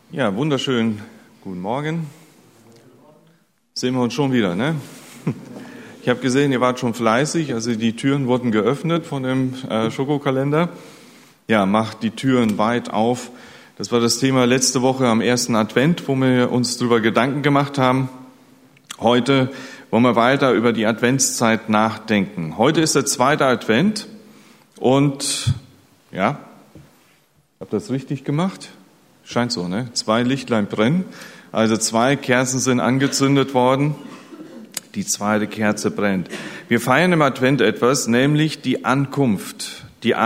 Ja, wunderschönen guten Morgen. Sehen wir uns schon wieder, ne? Ich habe gesehen, ihr wart schon fleißig, also die Türen wurden geöffnet von dem Schokokalender. Ja, macht die Türen weit auf. Das war das Thema letzte Woche am ersten Advent, wo wir uns darüber Gedanken gemacht haben. Heute wollen wir weiter über die Adventszeit nachdenken. Heute ist der zweite Advent und ja, ich habe das richtig gemacht? Scheint so, ne? 2 Lichtlein brennen, also 2 Kerzen sind angezündet worden. Die zweite Kerze brennt. Wir feiern im Advent etwas, nämlich die Ankunft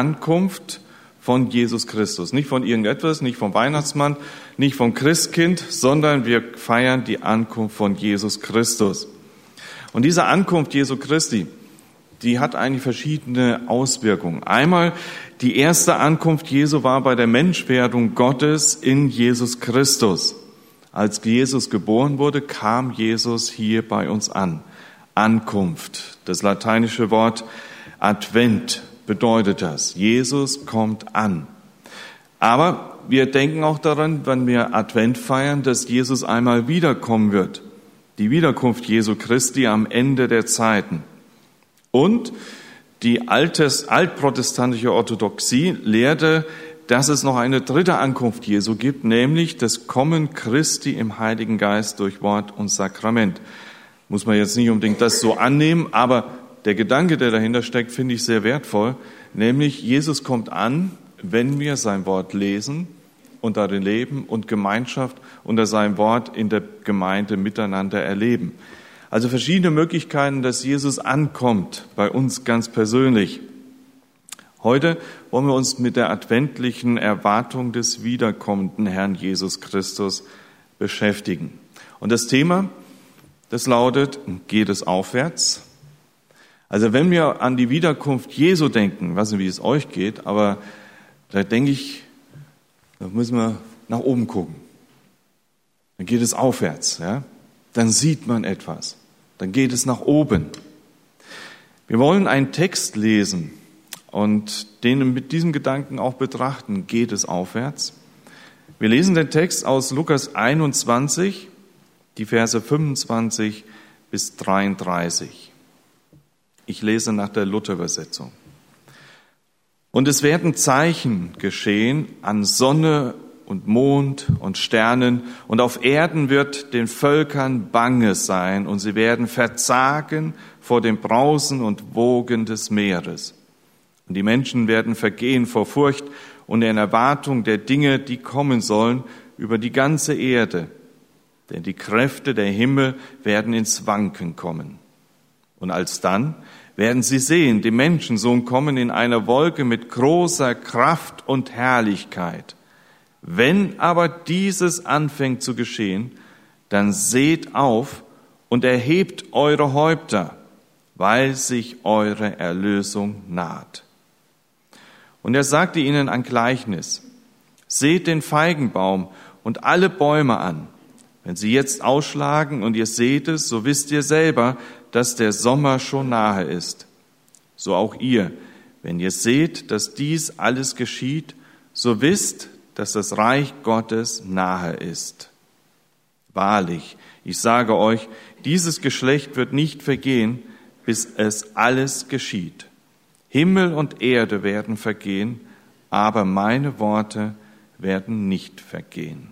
von Jesus Christus. Nicht von irgendetwas, nicht vom Weihnachtsmann, nicht vom Christkind, sondern wir feiern die Ankunft von Jesus Christus. Und diese Ankunft Jesu Christi, die hat eigentlich verschiedene Auswirkungen. Einmal, die erste Ankunft Jesu war bei der Menschwerdung Gottes in Jesus Christus. Als Jesus geboren wurde, kam Jesus hier bei uns an. Ankunft, das lateinische Wort Advent bedeutet das. Jesus kommt an. Aber wir denken auch daran, wenn wir Advent feiern, dass Jesus einmal wiederkommen wird. Die Wiederkunft Jesu Christi am Ende der Zeiten. Und die altprotestantische Orthodoxie lehrte, dass es noch eine dritte Ankunft Jesu gibt, nämlich das Kommen Christi im Heiligen Geist durch Wort und Sakrament. Muss man jetzt nicht unbedingt das so annehmen, aber der Gedanke, der dahinter steckt, finde ich sehr wertvoll, nämlich Jesus kommt an, wenn wir sein Wort lesen und darin leben und Gemeinschaft unter seinem Wort in der Gemeinde miteinander erleben. Also verschiedene Möglichkeiten, dass Jesus ankommt, bei uns ganz persönlich. Heute wollen wir uns mit der adventlichen Erwartung des wiederkommenden Herrn Jesus Christus beschäftigen. Und das Thema, das lautet, geht es aufwärts? Also wenn wir an die Wiederkunft Jesu denken, weiß nicht, wie es euch geht, aber da denke ich, da müssen wir nach oben gucken. Dann geht es aufwärts, ja? Dann sieht man etwas. Dann geht es nach oben. Wir wollen einen Text lesen und den mit diesem Gedanken auch betrachten. Geht es aufwärts? Wir lesen den Text aus Lukas 21, die Verse 25 bis 33. Ich lese nach der Luther-Übersetzung. Und es werden Zeichen geschehen an Sonne und Mond und Sternen, und auf Erden wird den Völkern bange sein, und sie werden verzagen vor dem Brausen und Wogen des Meeres. Und die Menschen werden vergehen vor Furcht und in Erwartung der Dinge, die kommen sollen, über die ganze Erde. Denn die Kräfte der Himmel werden ins Wanken kommen. Und alsdann werden sie sehen, den Menschensohn kommen in einer Wolke mit großer Kraft und Herrlichkeit. Wenn aber dieses anfängt zu geschehen, dann seht auf und erhebt eure Häupter, weil sich eure Erlösung naht. Und er sagte ihnen ein Gleichnis. Seht den Feigenbaum und alle Bäume an. Wenn sie jetzt ausschlagen und ihr seht es, so wisst ihr selber, dass der Sommer schon nahe ist. So auch ihr, wenn ihr seht, dass dies alles geschieht, so wisst, dass das Reich Gottes nahe ist. Wahrlich, ich sage euch, dieses Geschlecht wird nicht vergehen, bis es alles geschieht. Himmel und Erde werden vergehen, aber meine Worte werden nicht vergehen.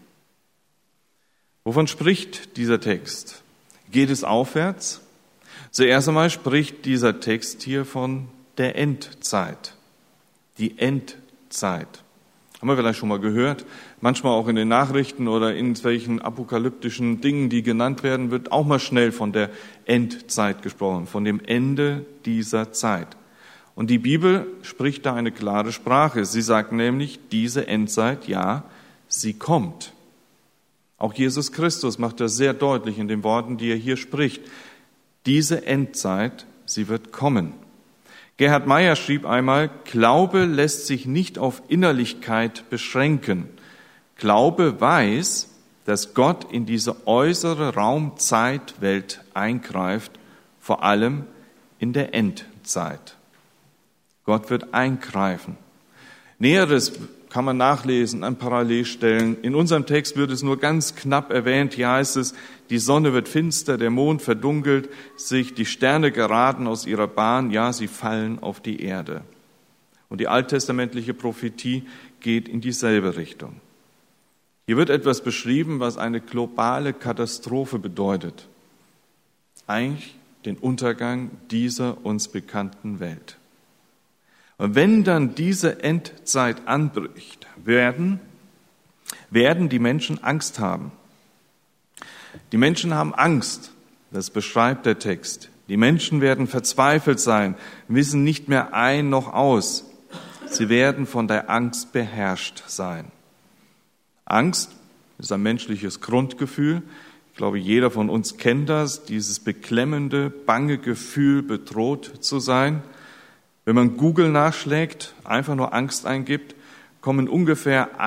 Wovon spricht dieser Text? Geht es aufwärts? Zuerst einmal spricht dieser Text hier von der Endzeit. Die Endzeit. Haben wir vielleicht schon mal gehört, manchmal auch in den Nachrichten oder in welchen apokalyptischen Dingen, die genannt werden, wird auch mal schnell von der Endzeit gesprochen, von dem Ende dieser Zeit. Und die Bibel spricht da eine klare Sprache. Sie sagt nämlich, diese Endzeit, ja, sie kommt. Auch Jesus Christus macht das sehr deutlich in den Worten, die er hier spricht. Diese Endzeit, sie wird kommen. Gerhard Meyer schrieb einmal, Glaube lässt sich nicht auf Innerlichkeit beschränken. Glaube weiß, dass Gott in diese äußere Raum-Zeit-Welt eingreift, vor allem in der Endzeit. Gott wird eingreifen. Näheres kann man nachlesen an Parallelstellen. In unserem Text wird es nur ganz knapp erwähnt. Hier heißt es, die Sonne wird finster, der Mond verdunkelt sich, die Sterne geraten aus ihrer Bahn, ja, sie fallen auf die Erde. Und die alttestamentliche Prophetie geht in dieselbe Richtung. Hier wird etwas beschrieben, was eine globale Katastrophe bedeutet. Eigentlich den Untergang dieser uns bekannten Welt. Und wenn dann diese Endzeit anbricht, werden die Menschen Angst haben. Die Menschen haben Angst, das beschreibt der Text. Die Menschen werden verzweifelt sein, wissen nicht mehr ein noch aus. Sie werden von der Angst beherrscht sein. Angst ist ein menschliches Grundgefühl. Ich glaube, jeder von uns kennt das, dieses beklemmende, bange Gefühl, bedroht zu sein. Wenn man Google nachschlägt, einfach nur Angst eingibt, kommen ungefähr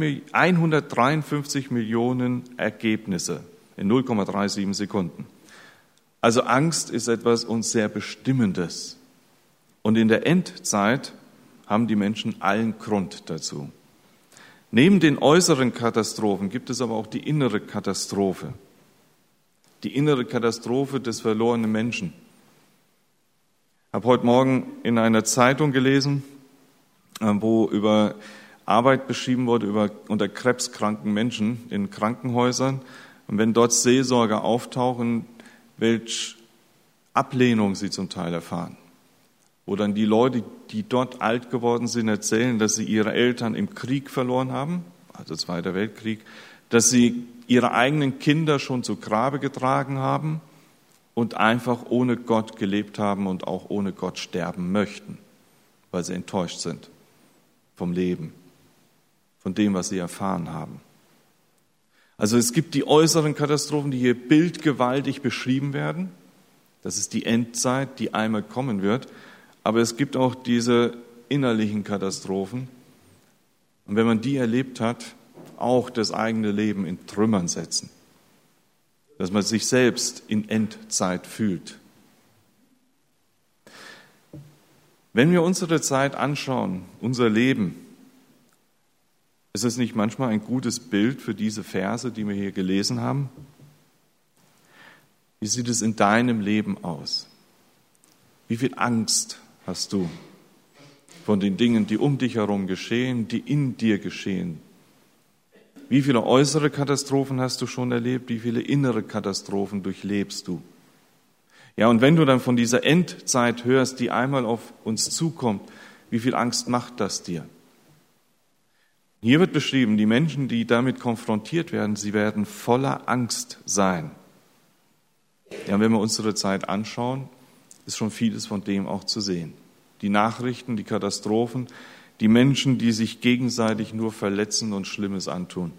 153 Millionen Ergebnisse in 0,37 Sekunden. Also Angst ist etwas uns sehr Bestimmendes. Und in der Endzeit haben die Menschen allen Grund dazu. Neben den äußeren Katastrophen gibt es aber auch die innere Katastrophe. Die innere Katastrophe des verlorenen Menschen. Ich habe heute Morgen in einer Zeitung gelesen, wo über Arbeit beschrieben wurde unter krebskranken Menschen in Krankenhäusern. Und wenn dort Seelsorger auftauchen, welche Ablehnung sie zum Teil erfahren. Wo dann die Leute, die dort alt geworden sind, erzählen, dass sie ihre Eltern im Krieg verloren haben, also Zweiter Weltkrieg, dass sie ihre eigenen Kinder schon zu Grabe getragen haben und einfach ohne Gott gelebt haben und auch ohne Gott sterben möchten, weil sie enttäuscht sind vom Leben, von dem, was sie erfahren haben. Also es gibt die äußeren Katastrophen, die hier bildgewaltig beschrieben werden. Das ist die Endzeit, die einmal kommen wird. Aber es gibt auch diese innerlichen Katastrophen. Und wenn man die erlebt hat, auch das eigene Leben in Trümmern setzen. Dass man sich selbst in Endzeit fühlt. Wenn wir unsere Zeit anschauen, unser Leben, ist es nicht manchmal ein gutes Bild für diese Verse, die wir hier gelesen haben? Wie sieht es in deinem Leben aus? Wie viel Angst hast du von den Dingen, die um dich herum geschehen, die in dir geschehen? Wie viele äußere Katastrophen hast du schon erlebt? Wie viele innere Katastrophen durchlebst du? Ja, und wenn du dann von dieser Endzeit hörst, die einmal auf uns zukommt, wie viel Angst macht das dir? Hier wird beschrieben, die Menschen, die damit konfrontiert werden, sie werden voller Angst sein. Ja, wenn wir unsere Zeit anschauen, ist schon vieles von dem auch zu sehen. Die Nachrichten, die Katastrophen, die Menschen, die sich gegenseitig nur verletzen und Schlimmes antun.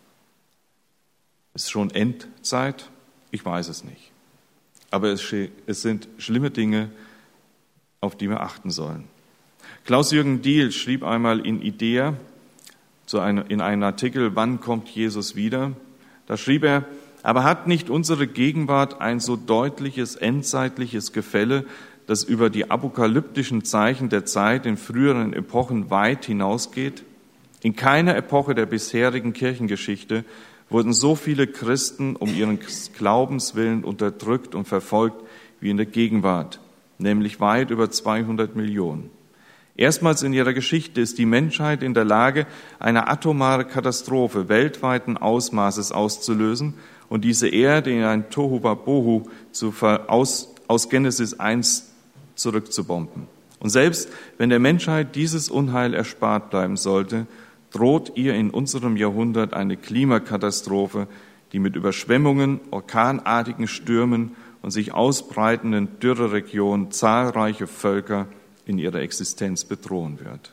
Ist schon Endzeit? Ich weiß es nicht. Aber es sind schlimme Dinge, auf die wir achten sollen. Klaus-Jürgen Diehl schrieb einmal in Idea, in einem Artikel, wann kommt Jesus wieder? Da schrieb er, aber hat nicht unsere Gegenwart ein so deutliches endzeitliches Gefälle, das über die apokalyptischen Zeichen der Zeit in früheren Epochen weit hinausgeht? In keiner Epoche der bisherigen Kirchengeschichte wurden so viele Christen um ihren Glaubens willen unterdrückt und verfolgt wie in der Gegenwart, nämlich weit über 200 Millionen. Erstmals in ihrer Geschichte ist die Menschheit in der Lage, eine atomare Katastrophe weltweiten Ausmaßes auszulösen und diese Erde in ein Tohuwabohu aus Genesis 1 zurückzubomben. Und selbst wenn der Menschheit dieses Unheil erspart bleiben sollte, droht ihr in unserem Jahrhundert eine Klimakatastrophe, die mit Überschwemmungen, orkanartigen Stürmen und sich ausbreitenden Dürreregionen zahlreiche Völker in ihrer Existenz bedrohen wird.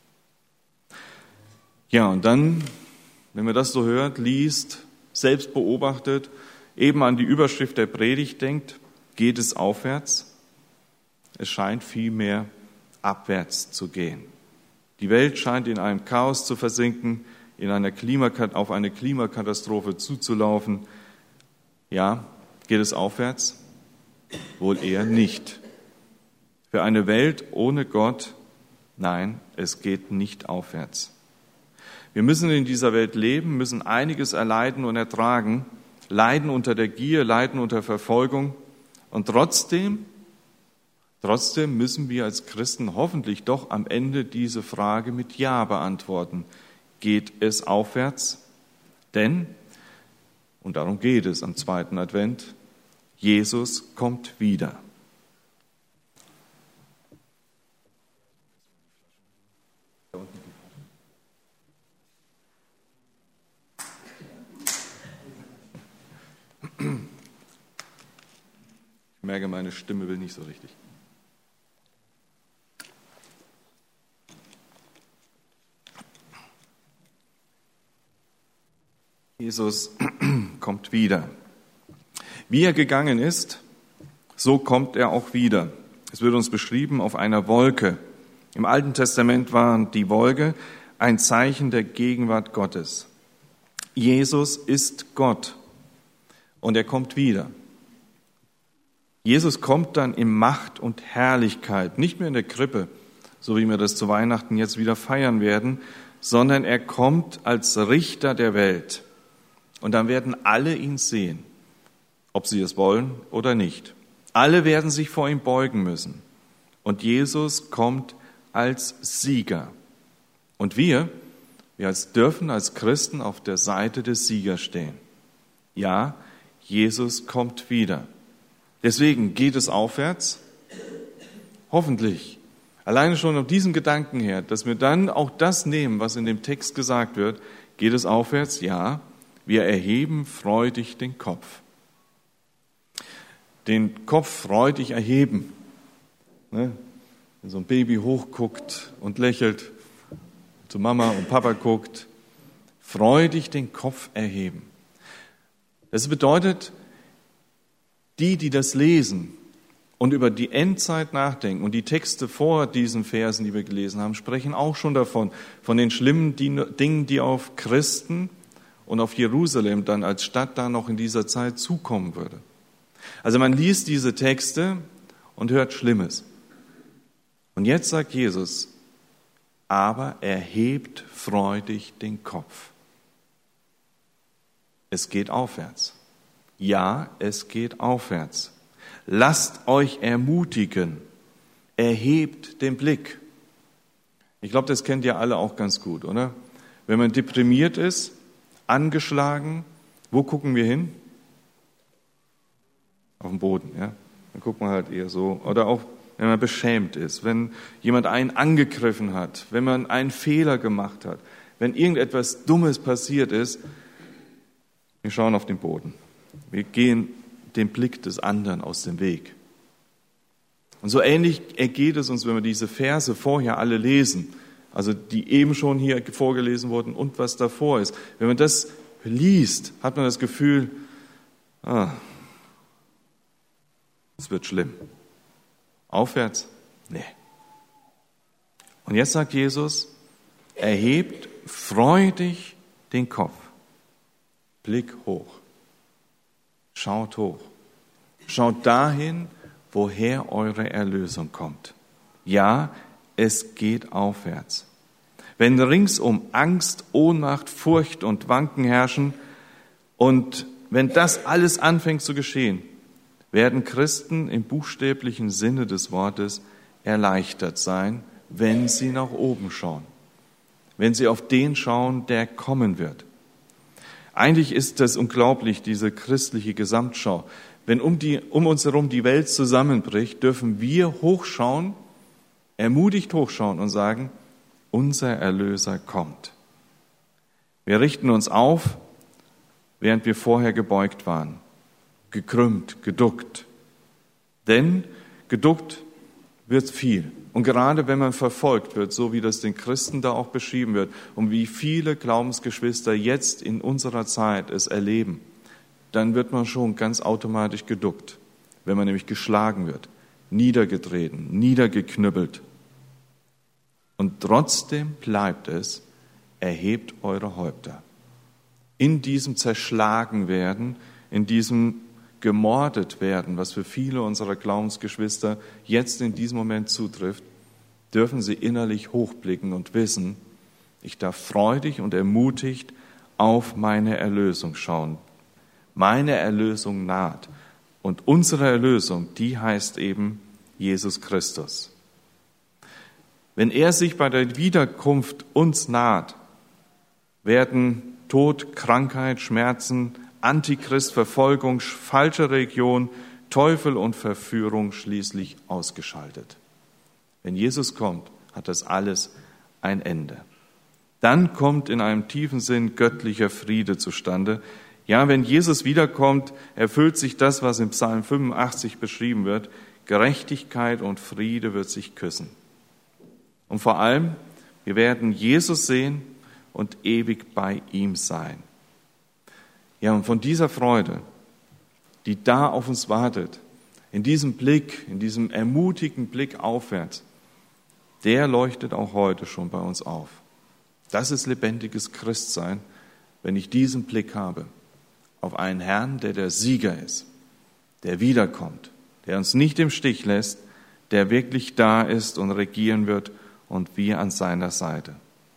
Ja, und dann, wenn man das so hört, liest, selbst beobachtet, eben an die Überschrift der Predigt denkt, geht es aufwärts? Es scheint vielmehr abwärts zu gehen. Die Welt scheint in einem Chaos zu versinken, auf eine Klimakatastrophe zuzulaufen. Ja, geht es aufwärts? Wohl eher nicht. Für eine Welt ohne Gott, nein, es geht nicht aufwärts. Wir müssen in dieser Welt leben, müssen einiges erleiden und ertragen, leiden unter der Gier, leiden unter Verfolgung. Und trotzdem müssen wir als Christen hoffentlich doch am Ende diese Frage mit Ja beantworten. Geht es aufwärts? Denn, und darum geht es am zweiten Advent, Jesus kommt wieder. Ich merke, meine Stimme will nicht so richtig. Jesus kommt wieder. Wie er gegangen ist, so kommt er auch wieder. Es wird uns beschrieben auf einer Wolke. Im Alten Testament war die Wolke ein Zeichen der Gegenwart Gottes. Jesus ist Gott und er kommt wieder. Jesus kommt dann in Macht und Herrlichkeit, nicht mehr in der Krippe, so wie wir das zu Weihnachten jetzt wieder feiern werden, sondern er kommt als Richter der Welt. Und dann werden alle ihn sehen, ob sie es wollen oder nicht. Alle werden sich vor ihm beugen müssen. Und kommt als Sieger. Und wir dürfen als Christen auf der Seite des Siegers stehen. Ja, Jesus kommt wieder. Deswegen geht es aufwärts. Hoffentlich. Alleine schon auf diesen Gedanken her, dass wir dann auch das nehmen, was in dem Text gesagt wird. Geht es aufwärts? Ja. Wir erheben freudig den Kopf. Den Kopf freudig erheben. Ne? Wenn so ein Baby hochguckt und lächelt, zu Mama und Papa guckt, freudig den Kopf erheben. Das bedeutet, die das lesen und über die Endzeit nachdenken und die Texte vor diesen Versen, die wir gelesen haben, sprechen auch schon davon, von den schlimmen Dingen, die auf Christen und auf Jerusalem dann als Stadt da noch in dieser Zeit zukommen würde. Also man liest diese Texte und hört Schlimmes. Und jetzt sagt Jesus, aber erhebt freudig den Kopf. Es geht aufwärts. Ja, es geht aufwärts. Lasst euch ermutigen. Erhebt den Blick. Ich glaube, das kennt ihr alle auch ganz gut, oder? Wenn man deprimiert ist, angeschlagen, wo gucken wir hin? Auf den Boden, ja. Dann guckt man halt eher so. Oder auch, wenn man beschämt ist, wenn jemand einen angegriffen hat, wenn man einen Fehler gemacht hat, wenn irgendetwas Dummes passiert ist, wir schauen auf den Boden. Wir gehen dem Blick des anderen aus dem Weg. Und so ähnlich ergeht es uns, wenn wir diese Verse vorher alle lesen, also die eben schon hier vorgelesen wurden und was davor ist. Wenn man das liest, hat man das Gefühl, es wird schlimm. Aufwärts? Nee. Und jetzt sagt Jesus, erhebt freudig den Kopf. Blick hoch. Schaut hoch. Schaut dahin, woher eure Erlösung kommt. Ja, es geht aufwärts. Wenn ringsum Angst, Ohnmacht, Furcht und Wanken herrschen und wenn das alles anfängt zu geschehen, werden Christen im buchstäblichen Sinne des Wortes erleichtert sein, wenn sie nach oben schauen, wenn sie auf den schauen, der kommen wird. Eigentlich ist das unglaublich, diese christliche Gesamtschau. Wenn um uns herum die Welt zusammenbricht, dürfen wir hochschauen, ermutigt hochschauen und sagen, unser Erlöser kommt. Wir richten uns auf, während wir vorher gebeugt waren, gekrümmt, geduckt. Denn geduckt wird viel. Und gerade wenn man verfolgt wird, so wie das den Christen da auch beschrieben wird und wie viele Glaubensgeschwister jetzt in unserer Zeit es erleben, dann wird man schon ganz automatisch geduckt, wenn man nämlich geschlagen wird, niedergetreten, niedergeknüppelt. Und trotzdem bleibt es, erhebt eure Häupter. In diesem Zerschlagenwerden, in diesem gemordet werden, was für viele unserer Glaubensgeschwister jetzt in diesem Moment zutrifft, dürfen sie innerlich hochblicken und wissen, Ich darf freudig und ermutigt auf meine Erlösung schauen. Meine Erlösung naht. Und unsere Erlösung, die heißt eben Jesus Christus. Wenn er sich bei der Wiederkunft uns naht, werden Tod, Krankheit, Schmerzen, Antichrist, Verfolgung, falsche Religion, Teufel und Verführung schließlich ausgeschaltet. Wenn Jesus kommt, hat das alles ein Ende. Dann kommt in einem tiefen Sinn göttlicher Friede zustande. Ja, wenn Jesus wiederkommt, erfüllt sich das, was im Psalm 85 beschrieben wird. Gerechtigkeit und Friede wird sich küssen. Und vor allem, wir werden Jesus sehen und ewig bei ihm sein. Ja, und von dieser Freude, die da auf uns wartet, in diesem Blick, in diesem ermutigen Blick aufwärts, der leuchtet auch heute schon bei uns auf. Das ist lebendiges Christsein, wenn ich diesen Blick habe auf einen Herrn, der der Sieger ist, der wiederkommt, der uns nicht im Stich lässt, der wirklich da ist und regieren wird und wir an seiner Seite.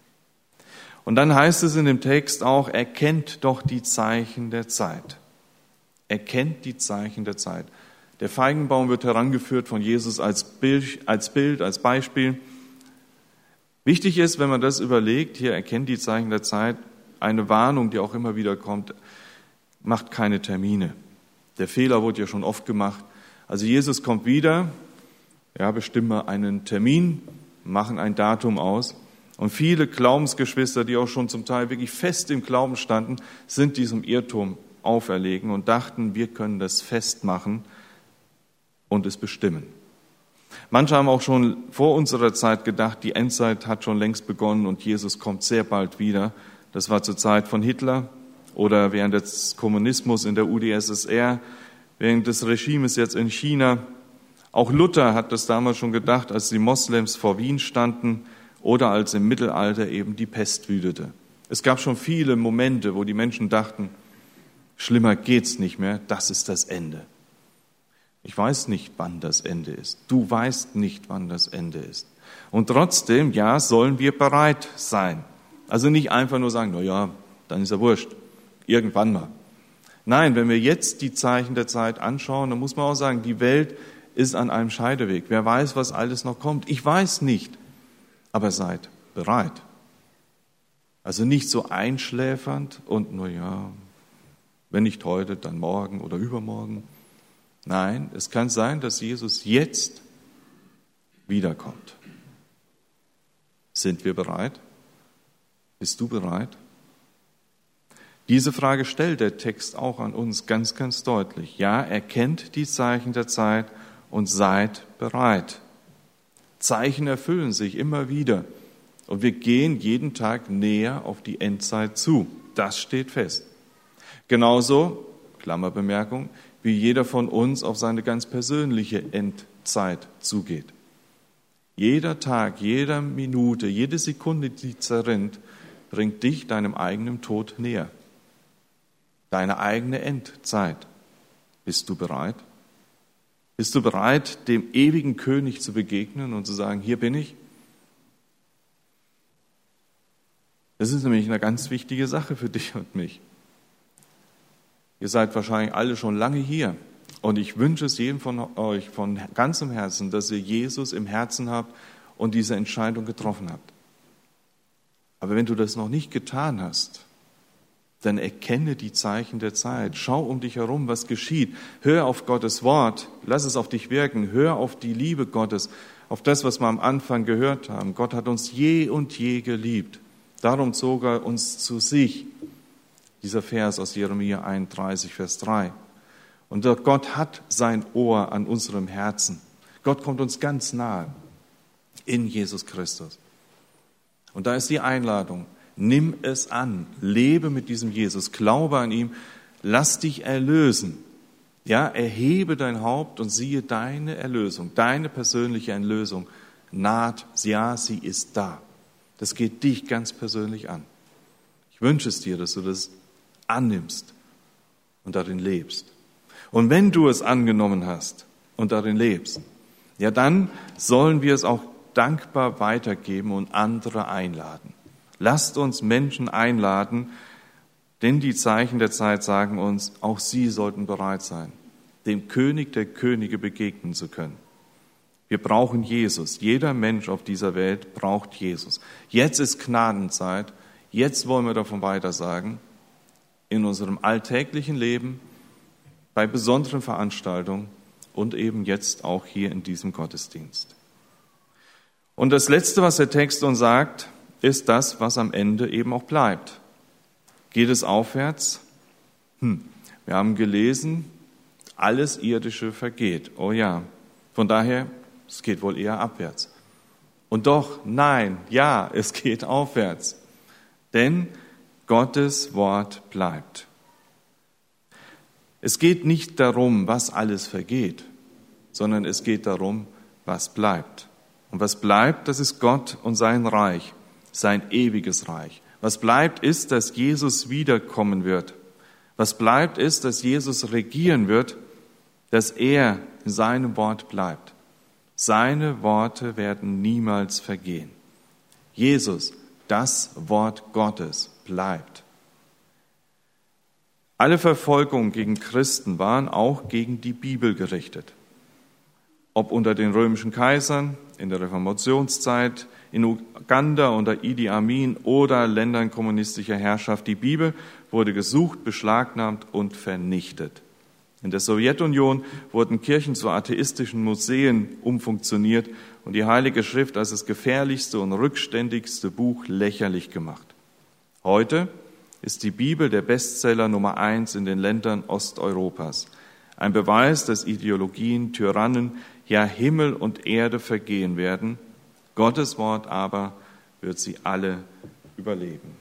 Und dann heißt es in dem Text auch, erkennt doch die Zeichen der Zeit. Erkennt die Zeichen der Zeit. Der Feigenbaum wird herangeführt von Jesus als Bild, als Beispiel. Wichtig ist, wenn man das überlegt, hier erkennt die Zeichen der Zeit, eine Warnung, die auch immer wieder kommt, macht keine Termine. Der Fehler wurde ja schon oft gemacht. Also Jesus kommt wieder, ja, bestimmen wir einen Termin, machen ein Datum aus. Und viele Glaubensgeschwister, die auch schon zum Teil wirklich fest im Glauben standen, sind diesem Irrtum auferlegen und dachten, wir können das festmachen und es bestimmen. Manche haben auch schon vor unserer Zeit gedacht, die Endzeit hat schon längst begonnen und Jesus kommt sehr bald wieder. Das war zur Zeit von Hitler oder während des Kommunismus in der UdSSR, während des Regimes jetzt in China. Auch Luther hat das damals schon gedacht, als die Moslems vor Wien standen oder als im Mittelalter eben die Pest wütete. Es gab schon viele Momente, wo die Menschen dachten, schlimmer geht's nicht mehr, das ist das Ende. Ich weiß nicht, wann das Ende ist. Du weißt nicht, wann das Ende ist. Und trotzdem, ja, sollen wir bereit sein. Also nicht einfach nur sagen, na ja, dann ist ja wurscht, irgendwann mal. Nein, wenn wir jetzt die Zeichen der Zeit anschauen, dann muss man auch sagen, die Welt ist an einem Scheideweg. Wer weiß, was alles noch kommt? Ich weiß nicht, aber seid bereit. Also nicht so einschläfernd und nur ja, wenn nicht heute, dann morgen oder übermorgen. Nein, es kann sein, dass Jesus jetzt wiederkommt. Sind wir bereit? Bist du bereit? Diese Frage stellt der Text auch an uns ganz, ganz deutlich. Ja, erkennt die Zeichen der Zeit und seid bereit. Zeichen erfüllen sich immer wieder und wir gehen jeden Tag näher auf die Endzeit zu. Das steht fest. Genauso, Klammerbemerkung, wie jeder von uns auf seine ganz persönliche Endzeit zugeht. Jeder Tag, jede Minute, jede Sekunde, die zerrinnt, bringt dich deinem eigenen Tod näher. Deine eigene Endzeit. Bist du bereit? Bist du bereit, dem ewigen König zu begegnen und zu sagen, hier bin ich? Das ist nämlich eine ganz wichtige Sache für dich und mich. Ihr seid wahrscheinlich alle schon lange hier und ich wünsche es jedem von euch von ganzem Herzen, dass ihr Jesus im Herzen habt und diese Entscheidung getroffen habt. Aber wenn du das noch nicht getan hast, dann erkenne die Zeichen der Zeit. Schau um dich herum, was geschieht. Hör auf Gottes Wort, lass es auf dich wirken. Hör auf die Liebe Gottes, auf das, was wir am Anfang gehört haben. Gott hat uns je und je geliebt. Darum zog er uns zu sich. Dieser Vers aus Jeremia 31, Vers 3. Und Gott hat sein Ohr an unserem Herzen. Gott kommt uns ganz nahe in Jesus Christus. Und da ist die Einladung, nimm es an, lebe mit diesem Jesus, glaube an ihm, lass dich erlösen. Ja, erhebe dein Haupt und siehe deine Erlösung, deine persönliche Erlösung naht. Ja, sie ist da. Das geht dich ganz persönlich an. Ich wünsche es dir, dass du das annimmst und darin lebst. Und wenn du es angenommen hast und darin lebst, ja, dann sollen wir es auch dankbar weitergeben und andere einladen. Lasst uns Menschen einladen, denn die Zeichen der Zeit sagen uns, auch sie sollten bereit sein, dem König der Könige begegnen zu können. Wir brauchen Jesus. Jeder Mensch auf dieser Welt braucht Jesus. Jetzt ist Gnadenzeit. Jetzt wollen wir davon weitersagen. In unserem alltäglichen Leben, bei besonderen Veranstaltungen und eben jetzt auch hier in diesem Gottesdienst. Und das Letzte, was der Text uns sagt, ist das, was am Ende eben auch bleibt. Geht es aufwärts? Wir haben gelesen, alles Irdische vergeht. Oh ja, von daher, es geht wohl eher abwärts. Und doch, nein, ja, es geht aufwärts. Denn Gottes Wort bleibt. Es geht nicht darum, was alles vergeht, sondern es geht darum, was bleibt. Und was bleibt, das ist Gott und sein Reich, sein ewiges Reich. Was bleibt, ist, dass Jesus wiederkommen wird. Was bleibt, ist, dass Jesus regieren wird, dass er in seinem Wort bleibt. Seine Worte werden niemals vergehen. Jesus, das Wort Gottes, bleibt. Alle Verfolgungen gegen Christen waren auch gegen die Bibel gerichtet. Ob unter den römischen Kaisern, in der Reformationszeit, in Uganda unter Idi Amin oder Ländern kommunistischer Herrschaft. Die Bibel wurde gesucht, beschlagnahmt und vernichtet. In der Sowjetunion wurden Kirchen zu atheistischen Museen umfunktioniert und die Heilige Schrift als das gefährlichste und rückständigste Buch lächerlich gemacht. Heute ist die Bibel der Bestseller Nummer 1 in den Ländern Osteuropas. Ein Beweis, dass Ideologien, Tyrannen, ja Himmel und Erde vergehen werden. Gottes Wort aber wird sie alle überleben.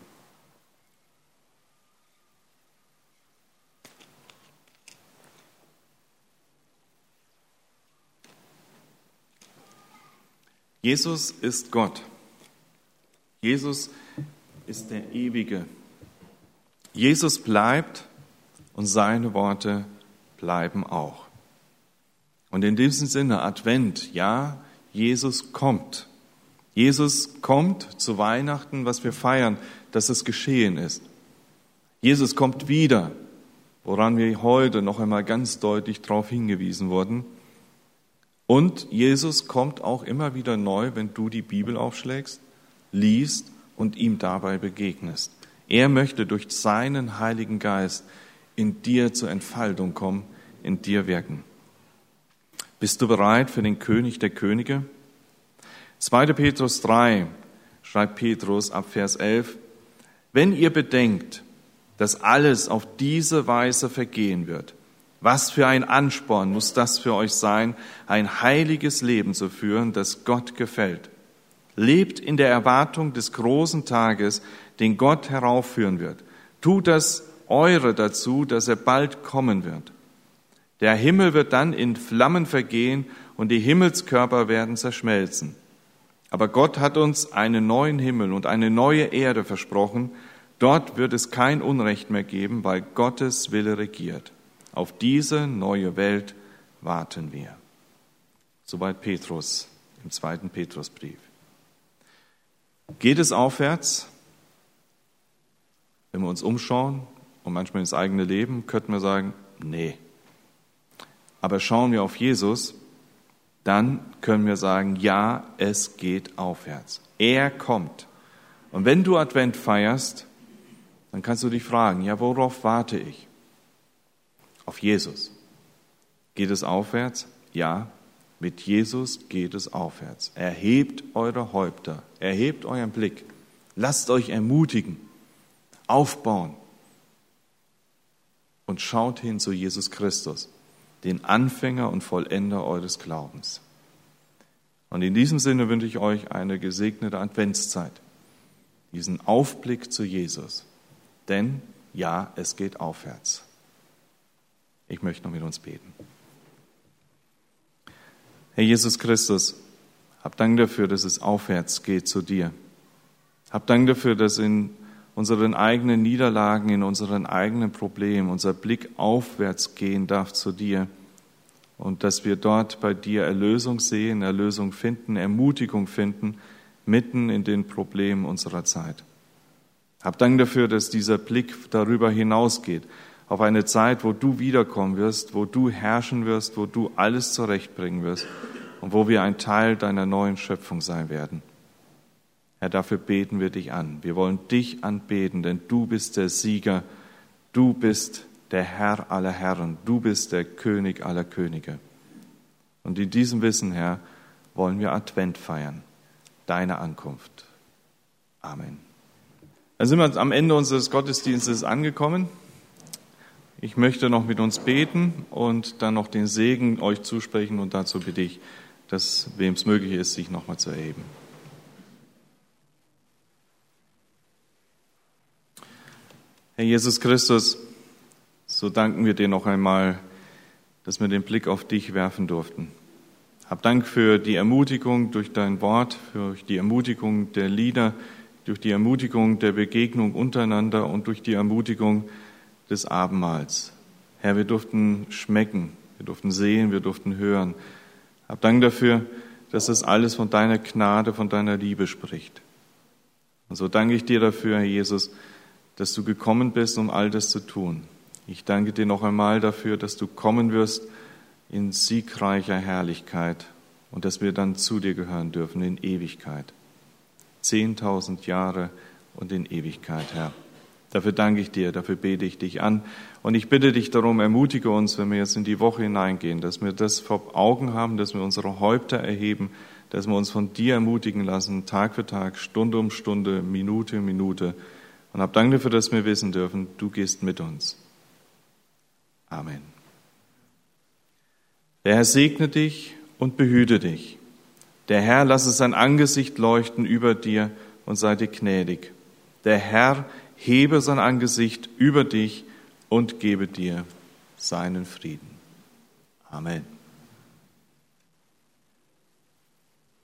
Jesus ist Gott. Jesus ist der Ewige. Jesus bleibt und seine Worte bleiben auch. Und in diesem Sinne, Advent, ja, Jesus kommt. Jesus kommt zu Weihnachten, was wir feiern, dass es geschehen ist. Jesus kommt wieder, woran wir heute noch einmal ganz deutlich darauf hingewiesen wurden. Und Jesus kommt auch immer wieder neu, wenn du die Bibel aufschlägst, liest und ihm dabei begegnest. Er möchte durch seinen Heiligen Geist in dir zur Entfaltung kommen, in dir wirken. Bist du bereit für den König der Könige? 2. Petrus 3 schreibt Petrus ab Vers 11, wenn ihr bedenkt, dass alles auf diese Weise vergehen wird, was für ein Ansporn muss das für euch sein, ein heiliges Leben zu führen, das Gott gefällt. Lebt in der Erwartung des großen Tages, den Gott heraufführen wird. Tut das Eure dazu, dass er bald kommen wird. Der Himmel wird dann in Flammen vergehen und die Himmelskörper werden zerschmelzen. Aber Gott hat uns einen neuen Himmel und eine neue Erde versprochen. Dort wird es kein Unrecht mehr geben, weil Gottes Wille regiert. Auf diese neue Welt warten wir. Soweit Petrus im 2. Petrusbrief. Geht es aufwärts? Wenn wir uns umschauen und manchmal ins eigene Leben, könnten wir sagen, nee. Aber schauen wir auf Jesus, dann können wir sagen, ja, es geht aufwärts. Er kommt. Und wenn du Advent feierst, dann kannst du dich fragen, ja, worauf warte ich? Auf Jesus. Geht es aufwärts? Ja, mit Jesus geht es aufwärts. Erhebt eure Häupter, erhebt euren Blick, lasst euch ermutigen, aufbauen und schaut hin zu Jesus Christus, den Anfänger und Vollender eures Glaubens. Und in diesem Sinne wünsche ich euch eine gesegnete Adventszeit, diesen Aufblick zu Jesus. Denn ja, es geht aufwärts. Ich möchte noch mit uns beten. Herr Jesus Christus, hab Dank dafür, dass es aufwärts geht zu dir. Hab Dank dafür, dass in unseren eigenen Niederlagen, in unseren eigenen Problemen unser Blick aufwärts gehen darf zu dir und dass wir dort bei dir Erlösung sehen, Erlösung finden, Ermutigung finden, mitten in den Problemen unserer Zeit. Hab Dank dafür, dass dieser Blick darüber hinausgeht, auf eine Zeit, wo du wiederkommen wirst, wo du herrschen wirst, wo du alles zurechtbringen wirst und wo wir ein Teil deiner neuen Schöpfung sein werden. Herr, dafür beten wir dich an. Wir wollen dich anbeten, denn du bist der Sieger, du bist der Herr aller Herren, du bist der König aller Könige. Und in diesem Wissen, Herr, wollen wir Advent feiern, deine Ankunft. Amen. Dann sind wir am Ende unseres Gottesdienstes angekommen. Ich möchte noch mit uns beten und dann noch den Segen euch zusprechen und dazu bitte ich, dass wem es möglich ist, sich nochmal zu erheben. Herr Jesus Christus, so danken wir dir noch einmal, dass wir den Blick auf dich werfen durften. Hab Dank für die Ermutigung durch dein Wort, für die Ermutigung der Lieder, durch die Ermutigung der Begegnung untereinander und durch die Ermutigung des Abendmahls. Herr, wir durften schmecken, wir durften sehen, wir durften hören. Hab Dank dafür, dass das alles von deiner Gnade, von deiner Liebe spricht. Und so danke ich dir dafür, Herr Jesus, dass du gekommen bist, um all das zu tun. Ich danke dir noch einmal dafür, dass du kommen wirst in siegreicher Herrlichkeit und dass wir dann zu dir gehören dürfen in Ewigkeit. 10.000 Jahre und in Ewigkeit, Herr. Dafür danke ich dir, dafür bete ich dich an. Und ich bitte dich darum, ermutige uns, wenn wir jetzt in die Woche hineingehen, dass wir das vor Augen haben, dass wir unsere Häupter erheben, dass wir uns von dir ermutigen lassen, Tag für Tag, Stunde um Stunde, Minute um Minute. Und hab Dank dafür, dass wir wissen dürfen, du gehst mit uns. Amen. Der Herr segne dich und behüte dich. Der Herr lasse sein Angesicht leuchten über dir und sei dir gnädig. Der Herr hebe sein Angesicht über dich und gebe dir seinen Frieden. Amen.